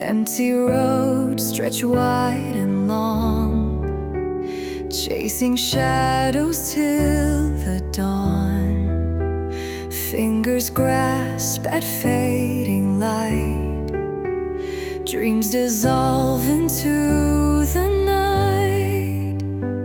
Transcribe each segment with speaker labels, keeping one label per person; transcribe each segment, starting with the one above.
Speaker 1: Empty roads stretch wide and long, chasing shadows till the dawn. Fingers grasp at fading light, dreams dissolve into the night.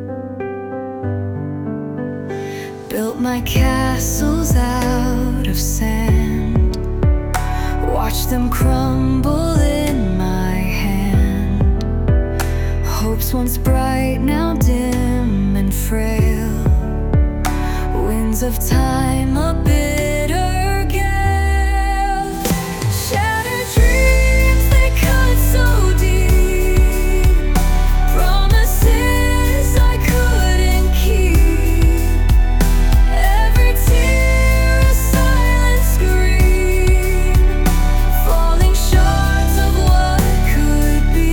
Speaker 1: Built my castles out of sand, watch them crumble in my hand. Hopes once bright, now dim and frail, winds of time a bitter gale. Shattered dreams, they cut so deep, promises I couldn't keep. Every tear a silent scream, falling shards of what could be.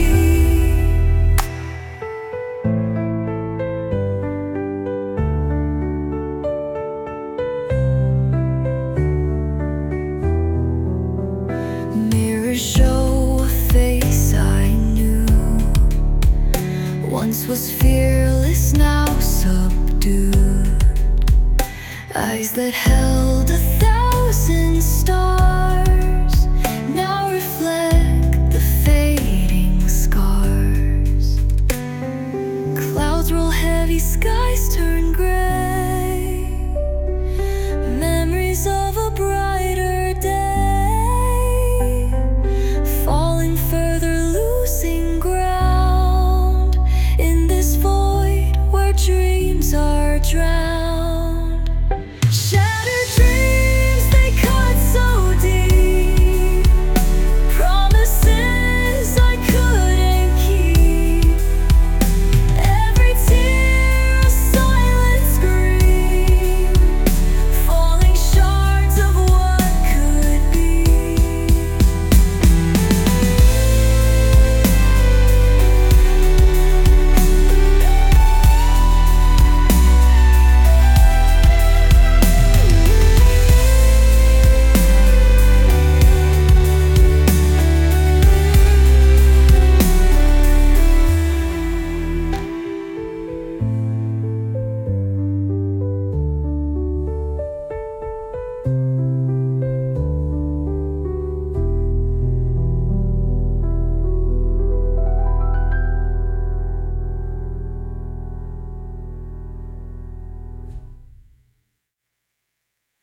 Speaker 1: Mirrors show a face I knew, once was fearless, now subdued. Eyes that held 1,000 stars now reflect the fading scars. Clouds roll heavy, skies turn gray. Memories of